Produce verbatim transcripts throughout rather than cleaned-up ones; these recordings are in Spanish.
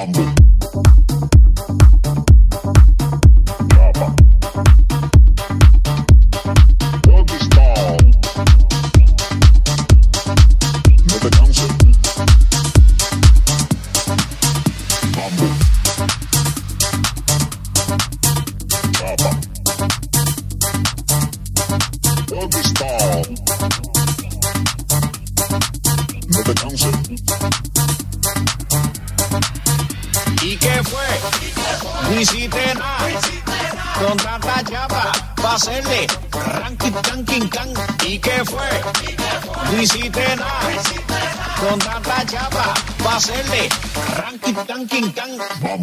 ¿Y qué fue? No hiciste nada. Con tanta chapa pa' hacerle ranking, tanking, can. ¿Y qué fue? No hiciste nada. Con tanta chapa pa' hacerle ranking, tanking, can.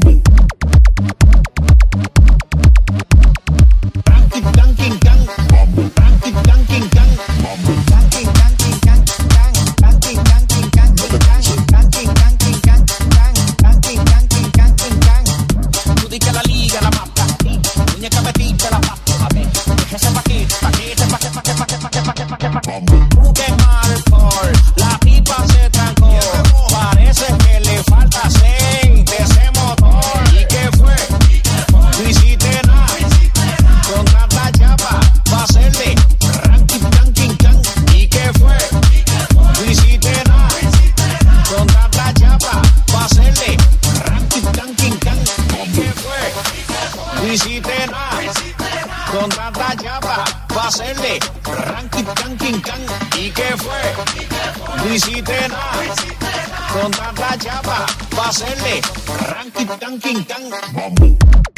Ranking, tanking, can. Ranking, tanking, can. Ranking, tanking, can. Ranking, tanking, can. Ranking, tanking, can. Ranking, tanking, can. Tú di que la liga la mata. Muñeca metiste la pata. A ver, ese paquete, paquete, paquete, paquete, paquete, paquete, paquete, paquete. Jugué hardcore, la tipa se trancó. Parece que le falta aceite ese motor. ¿Y qué fue? No hiciste nada. Con tanta chapa pa' hacerle ranking, tanking, can. ¿Y qué fue? No hiciste nada. Con tanta chapa pa' hacerle ranking, tanking, can. ¿Y qué fue? No hiciste nada. Con tanta chapa pa' hacerle ranking, tanking, can. ¿Y qué fue? No hiciste nada. Con tanta chapa pa' hacerle ranking, tanking, can.